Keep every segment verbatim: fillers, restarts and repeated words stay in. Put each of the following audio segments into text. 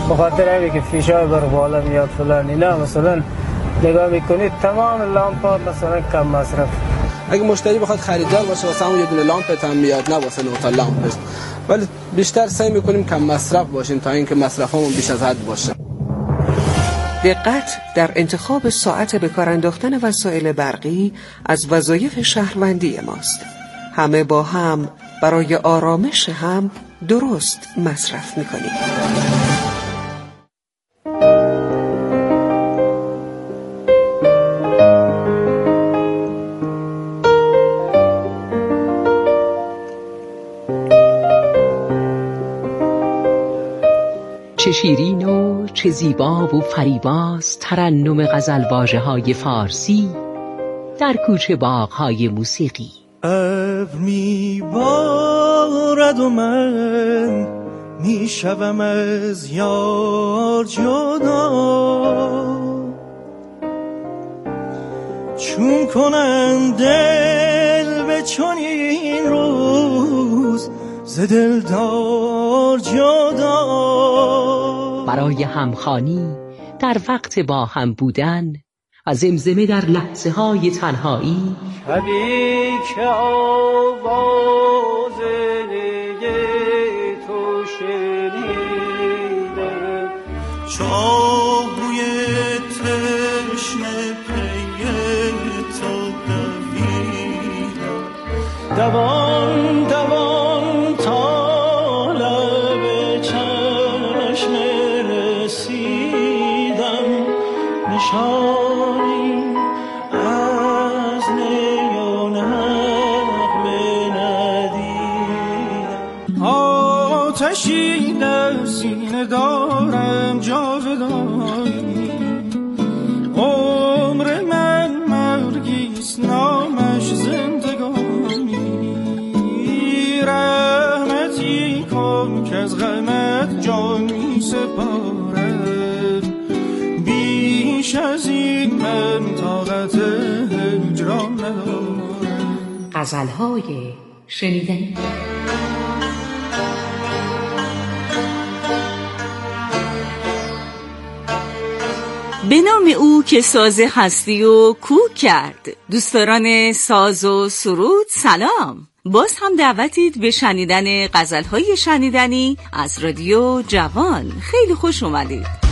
بخاطر همین که فیشای بر بالا میاد فلان اینا، مثلا نگاه میکنید تمام لامپا مثلا کم مصرف. اگه مشتری بخواد خریدار باشه واسه همون یه دونه لامپت هم میاد، نه واسه نه تا لامپش، ولی بیشتر سعی میکنیم کم مصرف باشیم تا اینکه مصرفمون بیش از حد باشه. دقت در انتخاب ساعت به کار انداختن وسایل برقی از وظایف شهروندی ماست. همه با هم برای آرامش هم درست مصرف میکنیم. چه شیرین و چه زیبا و فریباست ترنم غزلواژه های فارسی در کوچه باغ‌های موسیقی. ابر میبارد و من میشوم از یار جدا، چون کنم دل به چنین روز ز دلدار جدا. برای همخوانی در وقت با هم بودن و زمزمه در لحظه های تنهایی، شبی که آواز تو شنیدم، چاهوی تشنه پی تو دویدم، دوان دوان تا لب چشم رسیدم، نشانی از نیان حق ندیدم. آتشی در سینه دارم جاودانی، عمر من مرگیست نامش زندگانی، رحمتی کن که از غمت جان می سپارم، بیش از این من طاقت هجران ندارم. غزل‌های شنیدنی. به نام او که ساز هستی و کوک کرد. دوستداران ساز و سرود سلام، باز هم دعوتید به شنیدن غزل‌های شنیدنی از رادیو جوان. خیلی خوش اومدید.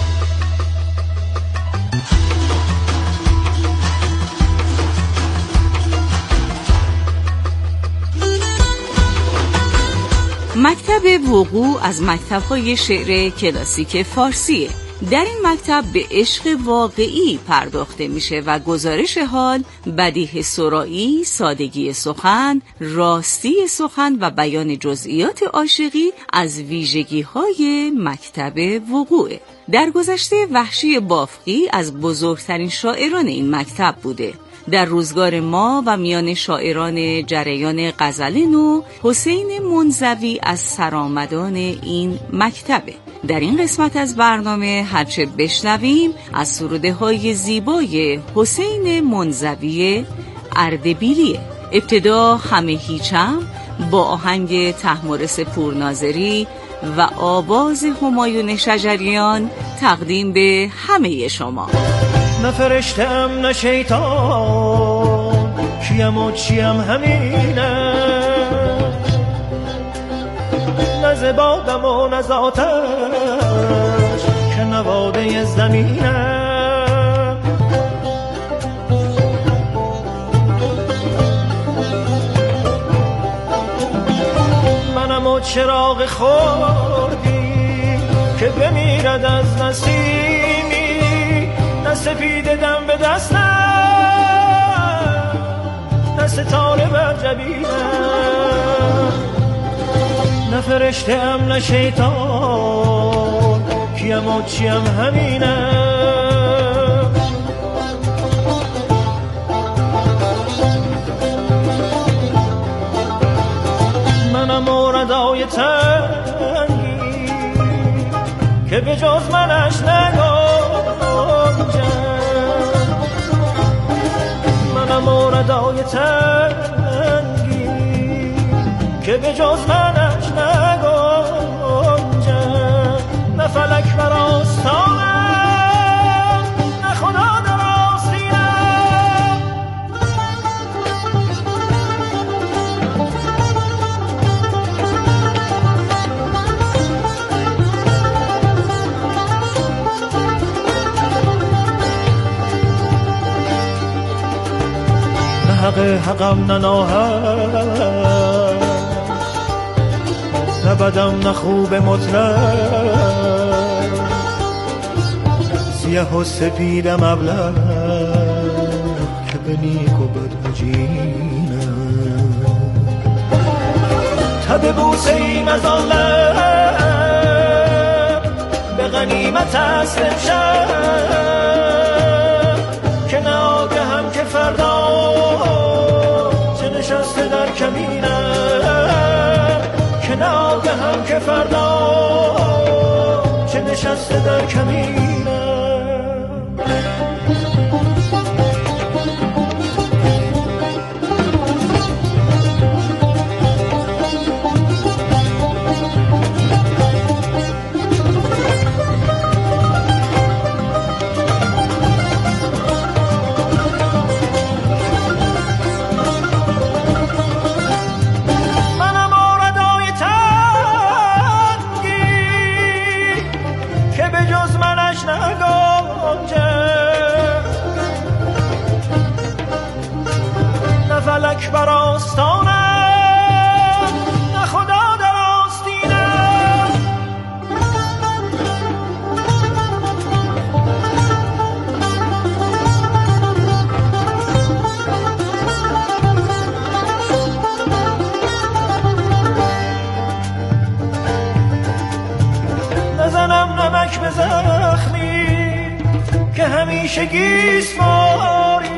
مکتب وقوع از مکتب‌های شعر کلاسیک فارسیه. در این مکتب به عشق واقعی پرداخته میشه و گزارش حال، بدیه سرایی، سادگی سخن، راستی سخن و بیان جزئیات عاشقی از ویژگی‌های مکتب وقوعه. در گذشته وحشی بافقی از بزرگترین شاعران این مکتب بوده. در روزگار ما و میان شاعران جریان غزل نو، حسین منزوی از سرآمدان این مکتبه. در این قسمت از برنامه هرچه بشنویم از سروده های زیبای حسین منزوی اردبیلیه. ابتدا همه هیچم با آهنگ طهمورث پورناظری و آواز همایون شجریان تقدیم به همه شما. نه فرشتم نه شیطان، کیم و چیم همینه، نه زبادم و نه ذاتش که نواده زمینه. منم و چراغ خوردی که بمیرد از نسیمی، نه سپید دم به دستم، نه ستاره بر جبینم، نه فرشته ام نه شیطان، کیم و چیم همینه. منم موردای تنگی که به جز منش نگنجم، منم موردای تنگی که به جز منش نگنجم، نه فلک حق حقم نناهد، نه بدم نه خوب مطلق، سیه و سپیدم ابلق که به نیک و بد مجینم. تب بوسه ایم از آن لب به غنیمت است امشب، که نه آگهم که فردا چه نشسته در کمینم، که نه آگهم که فردا چه نشسته در کمینم. فلک بر آستانم، نه خدا در آستینم. نزنم نمک به زخمی که همیشه گیسواری،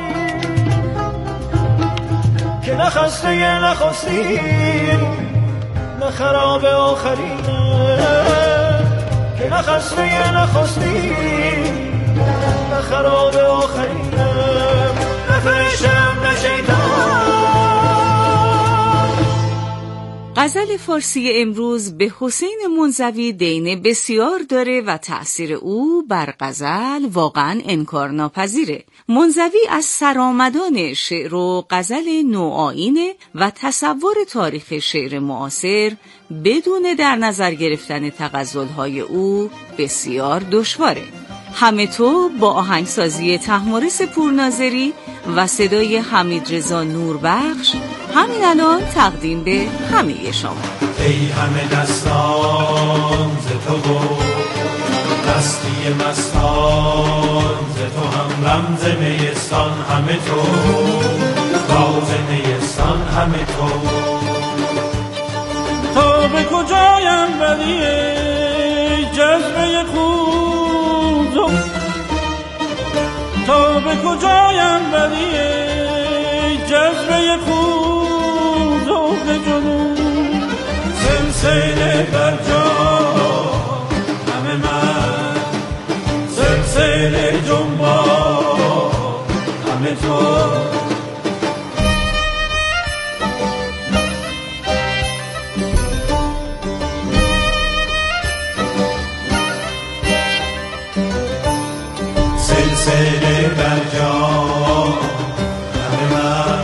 که نخسته یه نخستی نه خراب آخرینه، که نخسته یه نخستی نه خراب آخرینه. نه فرشتم نه شیطان. غزل فارسی امروز به حسین منزوی دین بسیار داره و تأثیر او بر غزل واقعا انکارناپذیره. منزوی از سرآمدان شعر و غزل نوآیینه و تصور تاریخ شعر معاصر بدون در نظر گرفتن تغزل‌های او بسیار دشواره. همه تو با آهنگسازی طهماسب پورناظری و صدای حمیدرضا نوربخش همین الان تقدیم به همه شما. ای همه دستان ز تو و دستی مستان ز تو، هم رمز نیستان همه تو، راز نیستان همه تو. تا به کجایم بدی جذبه خود، تا به کجایم بدی جذبه خود و به جنون سلسله بر جا همه من، سلسله جنبا همه تو. سلسله بر جا همه من،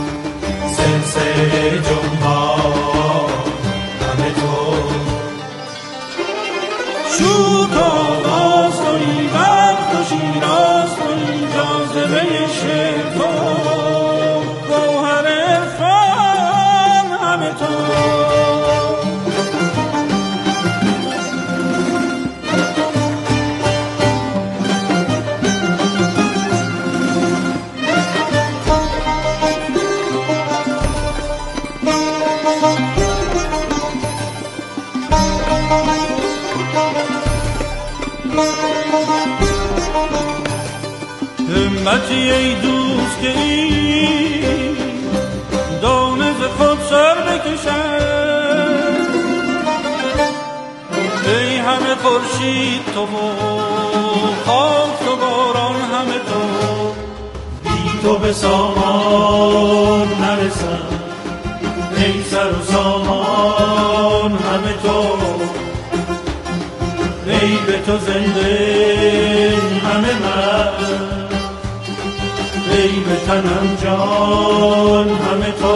سلسله جنبا همه تو. شوت آواز کنی وقت و شیراز کنی جاذبه شعر تو، گوهر عرفان همه تو. همتی ای دوست که این دانه ز خود سر بکشد، ای همه خورشید تو و خاک تو باران همه تو. بی تو به سامان نرسم، ای سر و سامان همه تو. ای به تو زنده همه من، ای به تنم جان همه تو.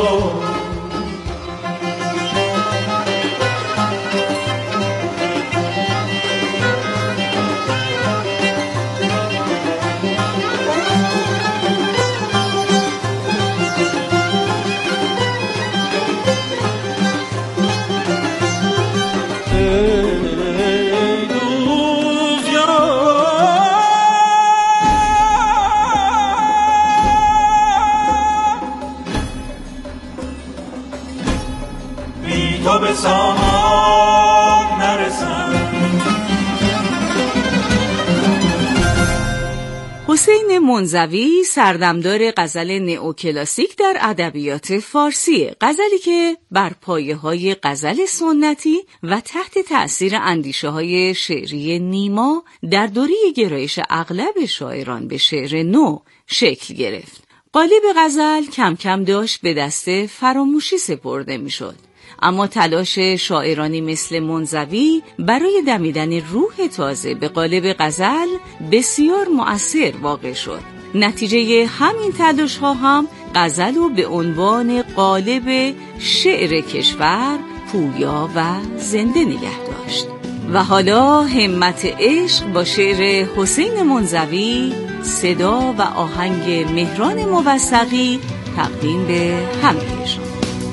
حسین منزوی سردمدار غزل نئوکلاسیک در ادبیات فارسی، غزلی که بر پایه‌های غزل سنتی و تحت تأثیر اندیشه‌های شعری نیما در دوره گرایش اغلب شاعران به شعر نو شکل گرفت. قالب غزل کم کم داشت به دست فراموشی سپرده می‌شد، اما تلاش شاعرانی مثل منزوی برای دمیدن روح تازه به قالب غزل بسیار مؤثر واقع شد. نتیجه همین تلاش ها هم غزل رو به عنوان قالب شعر کشور پویا و زنده نگه داشت. و حالا همت عشق با شعر حسین منزوی، صدا و آهنگ مهران موثقی تقدیم به همه‌شان.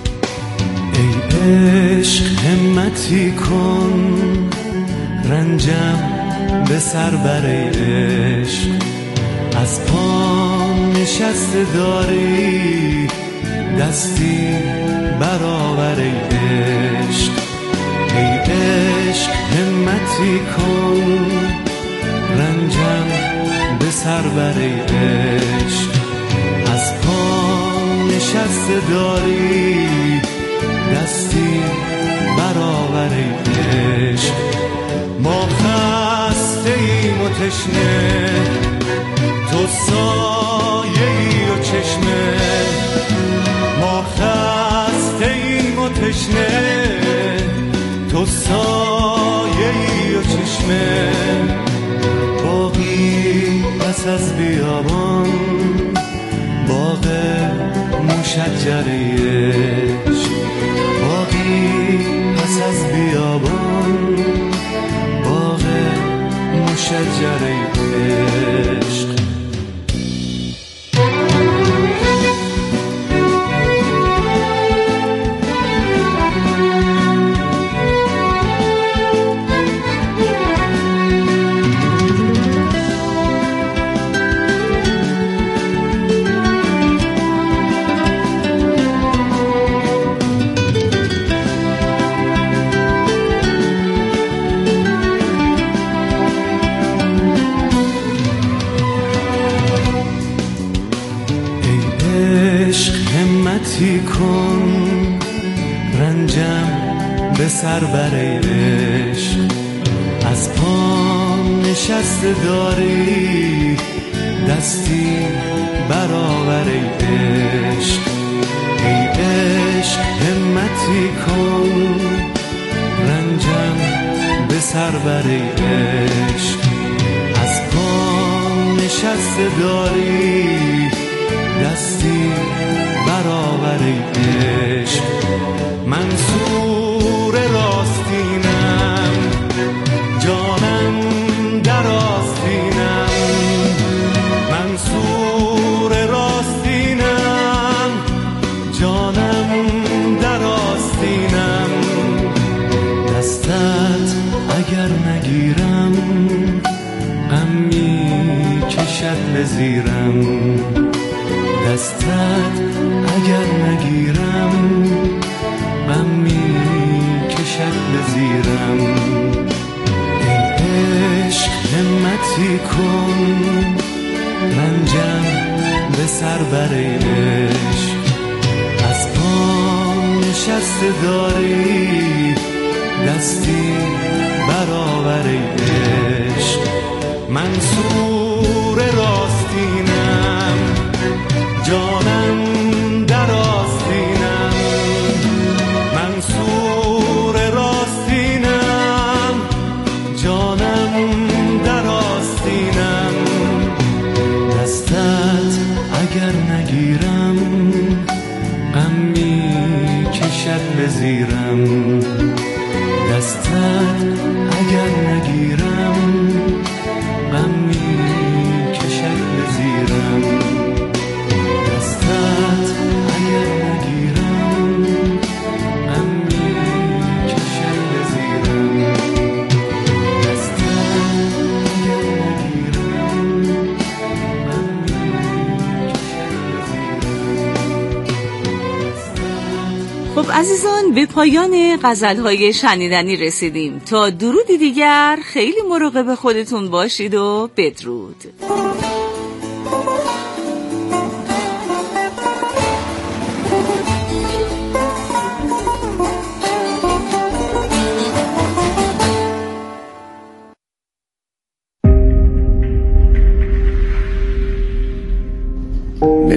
عشق همتی کن، رنجم به سر بر عشق، از پا نشسته داری دستی برآور عشق. ای عشق همتی کن، رنجم به سر بر عشق، از پا نشسته داری دستی برآور عشق. ما خسته ایم و تشنه، تو سایه ای و چشمه. ما خسته ایم و تشنه، تو سایه ای و چشمه. باقی پس از بیابان، باغ مشجر عشق. باقی پس از بیابان، باغ مشجر عشق. کن، رنجم به سر بر عشق، از پا نشسته داری دستی برآور عشق. ای عشق همتی کن، رنجم به سر بر عشق، از پا نشسته داری دستی برآور عشق. منصور راستینم، جانم در آستینم. منصور راستینم، جانم در آستینم. دستت اگر نگیرم، غم می کشد به زیرم. دستت اگر نگیرم، غم می کشد به زیرم. ای عشق همتی کن، رنجم به سر بر عشق، از پا نشسته داری دستی برآور عشق. منصور راستینم، جانم در آستینم. منصور راستینم، جانم در آستینم. دستت اگر نگیرم، غم می کشد به زیرم. دستت اگر نگیرم، غم می کشد به زیرم. خب عزیزان، به پایان غزل‌های شنیدنی رسیدیم. تا درودی دیگر، خیلی مراقب خودتون باشید و بدرود.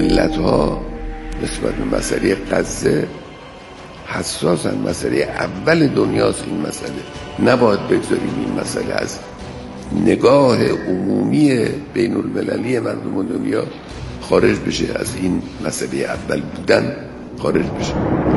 ملت‌ها نسبت به مسئله غزه حساسن. مسئله اول دنیاست این مسئله. نباید بگذاریم این مسئله از نگاه عمومی بین المللی مردم دنیا خارج بشه، از این مسئله اول بودن خارج بشه.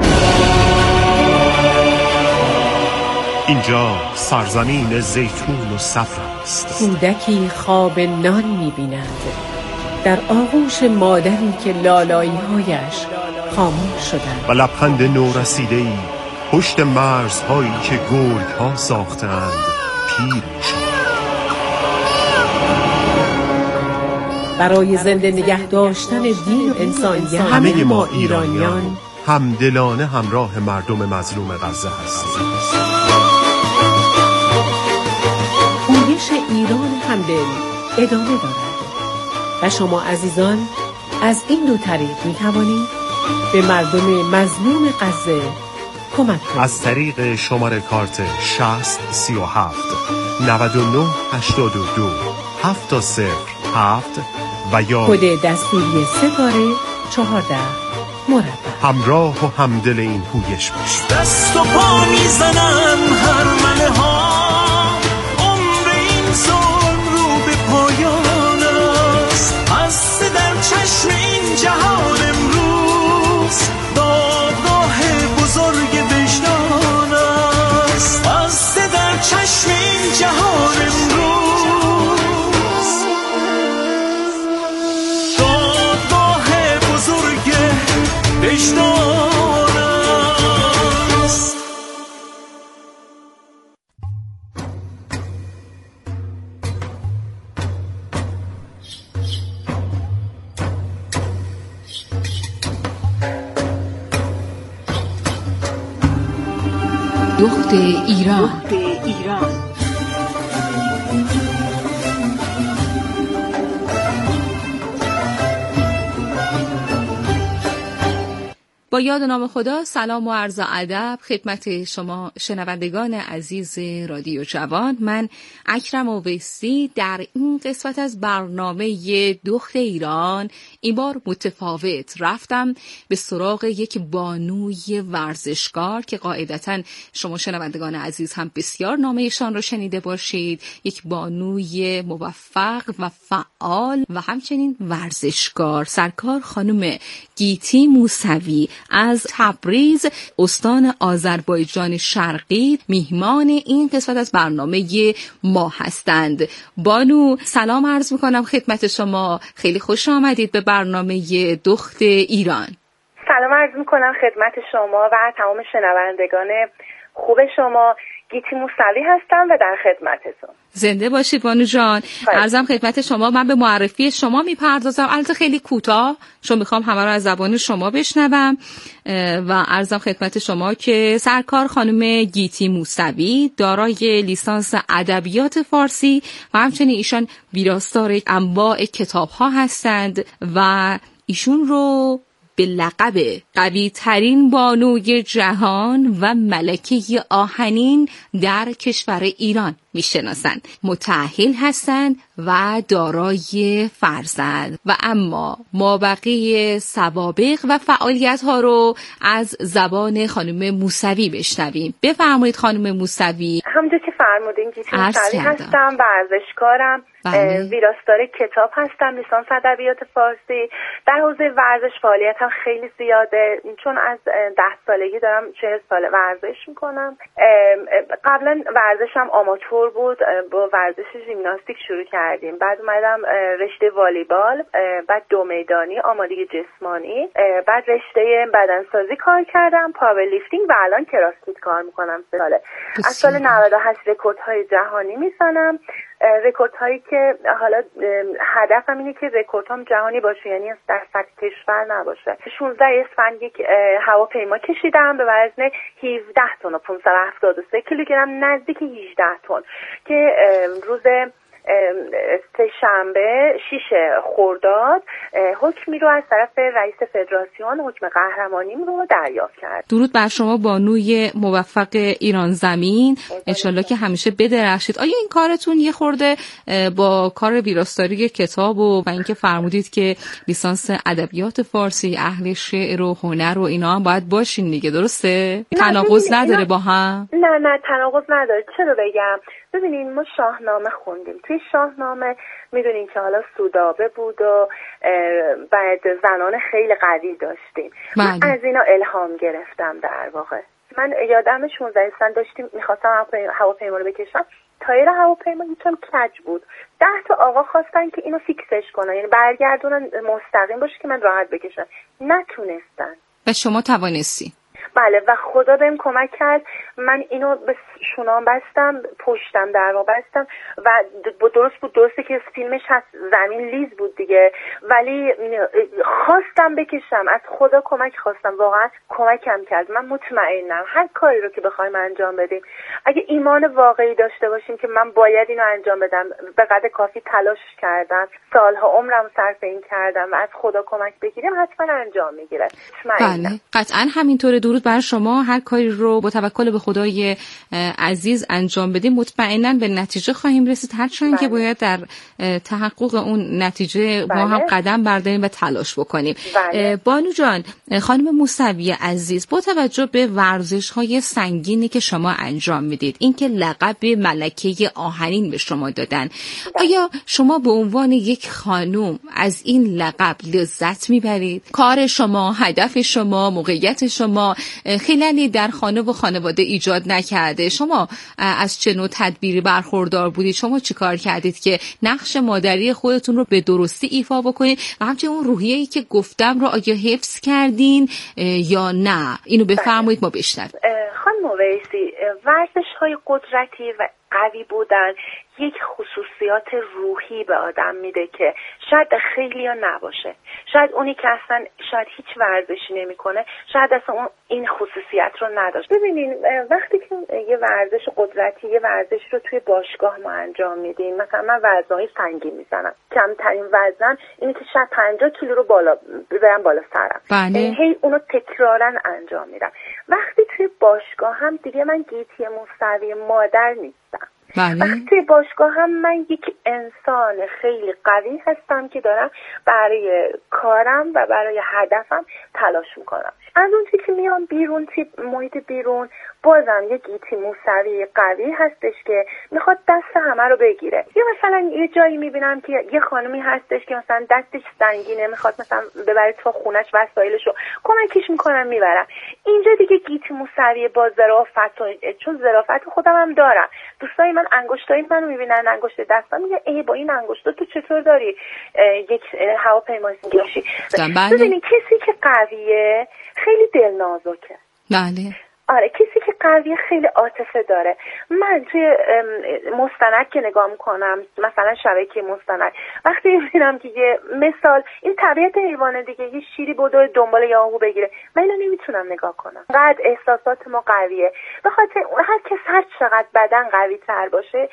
اینجا سرزمین زیتون و صفر است. کودکی خواب نان می‌بیند در آغوش مادری که لالایی‌هایش خاموش شدند و لبخند نورسیده‌ای پشت مرزهایی که گرگ‌ها ساختند پیر می‌شود. برای زنده نگه داشتن دین و انسانیت همه ما ایرانیان همدلانه همراه مردم مظلوم غزه هستیم. پویش ایران همدل ادامه دارد و شما عزیزان از این دو طریق می توانید به مردم مظلوم غزه کمک کنید. از طریق شماره کارت شصت سی و هفت نود و نه هشتاد و دو هفت صفر هفت و یا کد دستوری ستاره چهارده مربع. همراه و همدل این پویش باشید. دست و پا میزنم هر مله ها، عمر این ظلم رو به پایان است. هست در چشم این جهان امروز دادگاه بزرگ وجدان است. هست در چشم این جهان امروز دادگاه بزرگ وجدان است. دخت ایران. با یاد نام خدا، سلام و عرض ادب خدمت شما شنوندگان عزیز رادیو جوان. من اکرم اویسی در این قسمت از برنامه دخت ایران این بار متفاوت رفتم به سراغ یک بانوی ورزشکار که قاعدتاً شما شنوندگان عزیز هم بسیار نامه‌شان رو شنیده باشید. یک بانوی موفق و فعال و همچنین ورزشکار، سرکار خانم گیتی موسوی از تبریز استان آذربایجان شرقی میهمان این قسمت از برنامه ما هستند. بانو سلام عرض میکنم خدمت شما، خیلی خوش آمدید به برنامه دخت ایران. سلام عرض میکنم خدمت شما و تمام شنوندگان خوب شما. گیتی موسوی هستم و در خدمتتون. زنده باشید بانو جان. عرضم خدمت شما، من به معرفی شما میپردازم، البته خیلی کوتاه چون میخوام همه رو از زبان شما بشنوم و عرضم خدمت شما که سرکار خانم گیتی موسوی دارای لیسانس ادبیات فارسی و همچنین ایشان ویراستار انواع کتاب ها هستند و ایشون رو به لقب قوی ترین بانوی جهان و ملکه آهنین در کشور ایران میشناسند. متأهل هستند و دارای فرزند و اما مابقی سوابق و فعالیت ها رو از زبان خانم موسوی بشنویم. بفرمایید خانم موسوی. همونجور که فرمودین گیتی موسوی هستم، ورزشکارم، ویراستار کتاب هستم، لیسانس ادبیات فارسی. در حوزه ورزش فعالیتم خیلی زیاده چون از ده سالگی دارم چهل سال ورزش میکنم. قبلا ورزشم آماتور بود، با ورزش ژیمناستیک شروع کردیم، بعد اومدم رشته والیبال، بعد دو میدانی، آمادگی جسمانی، بعد رشته بدنسازی کار کردم، پاور لیفتینگ و الان کراسفیت کار میکنم سه ساله. از سال نود و هشت رکوردهای جهانی میزنم، رکوردهایی که حالا هدفم اینه که رکوردهام جهانی باشه، یعنی در سطح کشور نباشه. شانزده اسفند یک هواپیما کشیدم به وزن هفده تن و پانصد و هفتاد و سه کیلوگرم، نزدیک هجده تن، که روز سه شنبه شش خرداد حکمی رو از طرف رئیس فدراسیون، حکم قهرمانی رو دریافت کرد. درود بر شما بانوی موفق ایران زمین، انشالله که همیشه بدرخشید. آیا این کارتون یه خورده با کار ویراستاری کتاب و و اینکه فرمودید که لیسانس ادبیات فارسی، اهل شعر و هنر و اینا هم باید باشین دیگه، درسته؟ تناقض نداره با هم؟ نه نه تناقض نداره. چرا بگم؟ ببینین ما شاهنامه خوندیم. توی شاهنامه میدونین که حالا سودابه بود و بعد زنان خیلی قوی داشتیم. من از اینا الهام گرفتم در واقع. من یادم شانزده سال داشتیم میخواستم هواپیما رو بکشم، تایر هواپیما یکم کج بود. ده تا آقا خواستن که اینو فیکسش کنن، یعنی برگردونن مستقیم باشه که من راحت بکشم. نتونستن. و شما توانستی؟ بله و خدا بهم کمک کرد. من اینو به شونام بستم، پشتم در واقع بستم و درست بود. درسته که فیلمش هست زمین لیز بود دیگه، ولی خواستم بکشم، از خدا کمک خواستم، واقعا کمکم کرد. من مطمئنم هر کاری رو که بخوایم انجام بدیم، اگه ایمان واقعی داشته باشیم که من باید اینو انجام بدم، به قدر کافی تلاش کردم، سالها عمرم صرف این کردم و از خدا کمک بگیریم، حتما انجام میگیره. بله قطعا همینطوره. درود بر شما. هر کاری رو با توکل به خدای عزیز انجام بدیم مطمئنا به نتیجه خواهیم رسید، هرچند بله. که باید در تحقق اون نتیجه بله. ما هم قدم برداریم و تلاش بکنیم. بله. بانو جان، خانم موسوی عزیز، با توجه به ورزش‌های سنگینی که شما انجام میدید، اینکه لقب ملکه آهنین به شما دادن، بله. آیا شما به عنوان یک خانم از این لقب لذت میبرید؟ کار شما، هدف شما، موقعیت شما خیلی در خانه و خانواده ایجاد نکرده. شما از چه نوع تدبیری برخوردار بودید؟ شما چی کار کردید که نقش مادری خودتون رو به درستی ایفا بکنید و همچنین اون روحیه‌ای که گفتم رو آیا حفظ کردین یا نه؟ اینو بفرمایید ما بشنویم. خانم ویسی، ورزش‌های قدرتی و قوی بودن یک خصوصیات روحی به آدم میده که شاید خیلی ها نباشه. شاید اونی که اصلا شاید هیچ ورزشی نمیکنه شاید اصلا اون این خصوصیت رو نداشت. ببینین وقتی که یه ورزش قدرتی، یه ورزش رو توی باشگاه ما انجام میدیم، مثلا من وزنهای سنگین میزنم، کمترین وزن اینه که شاید پنجاه کیلو رو بالا ببرم بالا سرم، بله. هی اونو تکرارا انجام میدم. وقتی توی باشگاه هم دیگه من گیتی موسوی مادر نیستم. بله. وقتی توی باشگاه هم من یک انسان خیلی قوی هستم که دارم برای کارم و برای هدفم تلاش میکنم. از اون چیزی که میام بیرون، توی محیط بیرون، بازم یه گیتی موسوی قوی هستش که میخواد دست همه رو بگیره. یا مثلا یه جایی میبینم که یه خانمی هستش که مثلا دستش سنگینه، میخواد مثلا ببره تو خونش وسایلشو، کمکش میکنم میبرم. اینجا دیگه گیتی موسوی با ظرافت، چون ظرافت خودم هم دارم. دوستای من انگشتای منو میبینن، انگشت دستم، میگه ای با این انگشتا تو چطور داری یک هواپیما سیاسی؟ ببینید کسی که قویه خیلی دلنازکه. بله. آره کسی که قویه خیلی عاطفه داره. من توی مستند که نگاه میکنم، مثلا شبکه مستند، وقتی میبینم که یه مثال این طبیعت حیوانه دیگه، یه شیری بدوه دنبال یاهو بگیره، من اینو نمیتونم نگاه کنم. قد احساسات ما قویه، به خاطر هر کس هر چقدر بدن قوی تر باشه،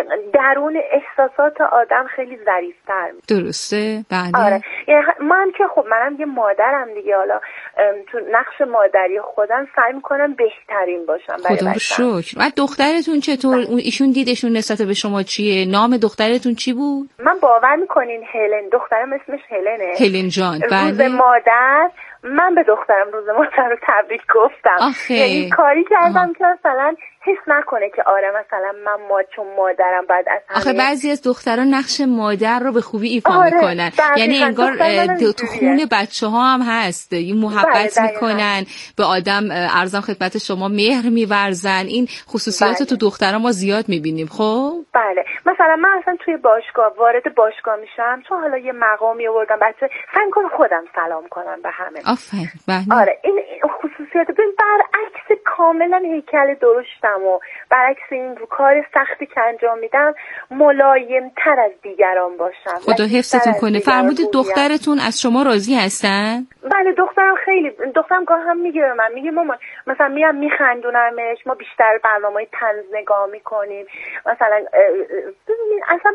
درون احساسات آدم خیلی ظریف‌تر میشه. درسته؟ بله. آره من که خب منم یه مادرم دیگه، حالا تو نقش مادری خودم سعی میکنم بهترین باشم. خدا رو شکر. و دخترتون چطور؟ اون ایشون دیدشون نسبت به شما چیه؟ نام دخترتون چی بود؟ من باور میکنین هلن، دخترم اسمش هلنه. هلن جان. بله. روز مادر من به دخترم روز مادر رو تبریک گفتم. یعنی کاری کردم که مثلا حس نکنه که آره مثلا من ما چون مادرم بعد از همه. آخه بعضی از دختران نقش مادر رو به خوبی ایفا آره میکنن، یعنی انگار تو خون بچه ها هم هست، این محبت بله میکنن به آدم، ارزم خدمت شما مهر میورزن. این خصوصیات بله. تو دختران ما زیاد میبینیم. خب بله مثلا من اصلا توی باشگاه وارد باشگاه میشم، چون حالا یه مقامی آوردم بچه سعی کنم خودم سلام کنم به همه. آفرین. بله. آره این خصوصیات ببین برعکس کاملا هیکل درشتم و برعکس این کار سختی که انجام میدم ملایم تر از دیگران باشم. خدا حفظتون کنه. فرمودید دخترتون از شما راضی هستن؟ بله دخترم خیلی، دخترم گاه هم میگه به من، میگه مامان مثلا میام میخندونمش، ما بیشتر برنامه‌های طنز نگاه میکنیم، مثلا ببینید اصلا اون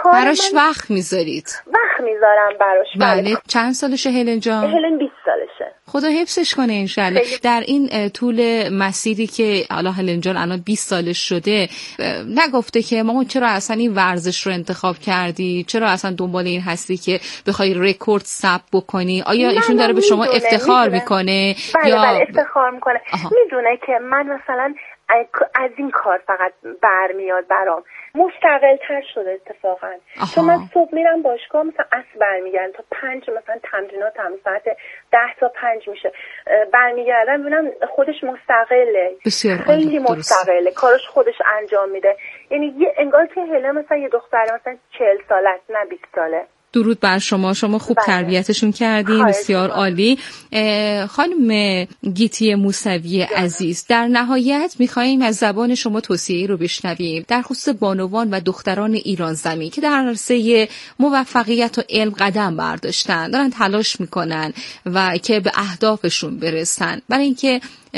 براش وقت میذارید؟ وقت میذارم براش. بله. چند سالشه هلن جان؟ هلن بیست سالشه. خدا حفظش کنه انشالله. در این طول مسیری که حالا هلن جان الان بیست سالش شده نگفته که مامان چرا اصلا این ورزش رو انتخاب کردی؟ چرا اصلا دنبال این هستی که بخوای رکورد ثبت بکنی؟ آیا ایشون داره به شما افتخار میدونه. میکنه؟ بله یا بله افتخار میکنه. میدونه که من مثلا از این کار فقط برمیاد برام. مستقل تر شده اتفاقا. چون من صبح میرم باشگاه مثلا عصر برمیگردم تا پنج مثلا تمرینات هم ساعت ده تا پنج میشه برمیگردم میبینم خودش مستقله. بسیار خیلی مستقله. کارش خودش انجام میده. یعنی یه انگار که هله مثلا یه دختره مثلا چهل ساله است نه بیست ساله. درود بر شما. شما خوب بله. تربیتشون کردین. بسیار عالی. خانم گیتی موسوی عزیز، در نهایت میخواییم از زبان شما توصیه رو بشنویم در خصوص بانوان و دختران ایران زمین که در عرصه موفقیت و علم قدم برداشتن، دارن تلاش میکنن و که به اهدافشون برسن، برای اینکه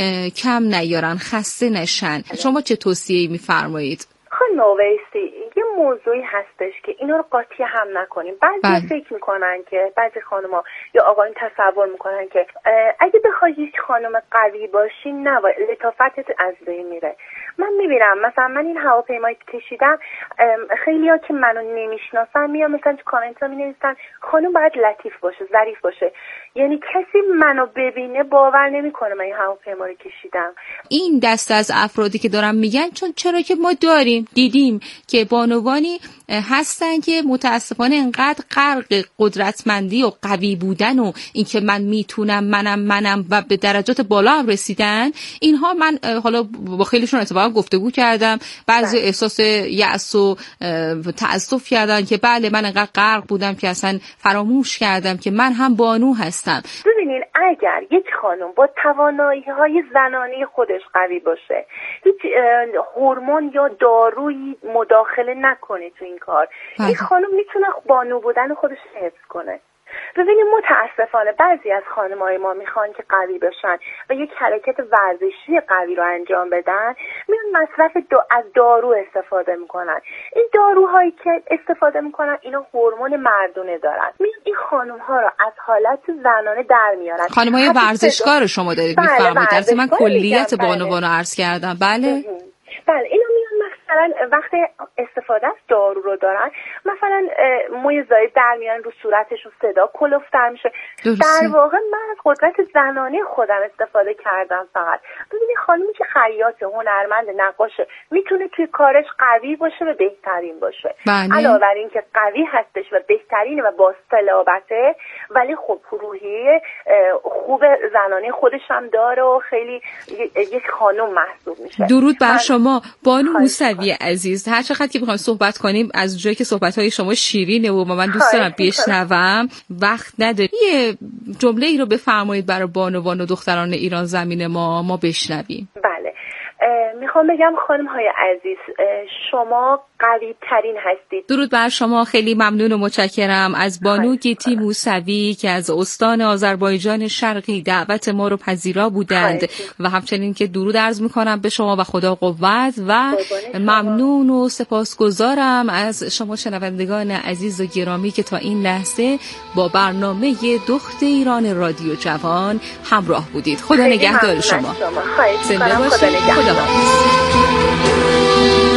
کم نیارن، خسته نشن. شما چه توصیه‌ای میفرمایید؟ خانم اویسی، یه موضوعی هستش که اینا رو قاطی هم نکنیم. بعضی فکر میکنن که بعضی خانم‌ها یا آقایون تصور میکنن که اگه بخوای یک خانم قوی باشی نه لطافتت از بین میره. من میبینم مثلا من این هواپیمایی که کشیدم خیلی‌ها که منو نمیشناسن میان مثلا تو کامنت‌ها مینویسن خانم باید لطیف باشه، ظریف باشه. یعنی کسی منو ببینه باور نمیکنه من این هواپیما رو کشیدم. این دست از افرادی که دارم میگن چون چرا که ما داریم دیدیم که بانوانی هستن که متاسفانه انقدر غرق قدرتمندی و قوی بودن و اینکه من میتونم منم منم و به درجات بالا هم رسیدن. اینها من حالا با خیلیشون اتفاقا گفتگو کردم، بعضی بله. احساس یأس و تأسف کردن که بله من انقدر غرق بودم که اصلا فراموش کردم که من هم بانو هستم. ببینین اگر یک خانم با توانایی‌های زنانه خودش قوی باشه، هیچ هورمون یا دارویی مداخله نکنه تو این کار، بله. این خانم میتونه بانو بودن خودش حفظ کنه. ببینیم متاسفانه بعضی از خانم‌های ما میخوان که قوی بشن و یک حرکت ورزشی قوی رو انجام بدن، میان مصرف دا از دارو استفاده میکنن. این داروهایی که استفاده میکنن اینا هورمون مردونه دارن، میان این خانم‌ها رو از حالت زنانه در میارن. خانم‌های ورزشکار شما دارید بله میفرمایید. البته من کلیت بانوان رو عرض کردم. بله بله اینا میان مثلا وقتی استفاده از دارو رو دارن مثلا موی زاید در میان رو صورتشون، صدا کلفتر میشه. در واقع من از قدرت زنانه خودم استفاده کردم فقط. ببینید خانمی که خیاطه، هنرمند، نقاشه میتونه توی کارش قوی باشه و بهترین باشه. علاوه بر این که قوی هستش و بهترینه و با صلابته، ولی خب روحیه خوب زنانه خودش هم داره و خیلی یک خانم محسوب میشه. درود بر شما بانو موسوی عزیز. هر چقدر که بخوایم صحبت کنیم از جایی که صحبت‌های شما شیرینه و من دوست دارم بشنوم وقت نداریم. یه جمله ای رو بفرمایید برای بانوان و دختران ایران زمین ما ما بشنویم. بله میخوام بگم خانم های عزیز شما قوی ترین هستید. درود بر شما. خیلی ممنون و متشکرم از بانو گیتی موسوی که از استان آذربایجان شرقی دعوت ما رو پذیرا بودند و همچنین که درود عرض میکنم به شما و خدا قوت و ممنون و سپاسگزارم از شما شنوندگان عزیز و گرامی که تا این لحظه با برنامه دخت ایران رادیو جوان همراه بودید. خدا نگهدار شما. زنده باشید. خدا نگهدار.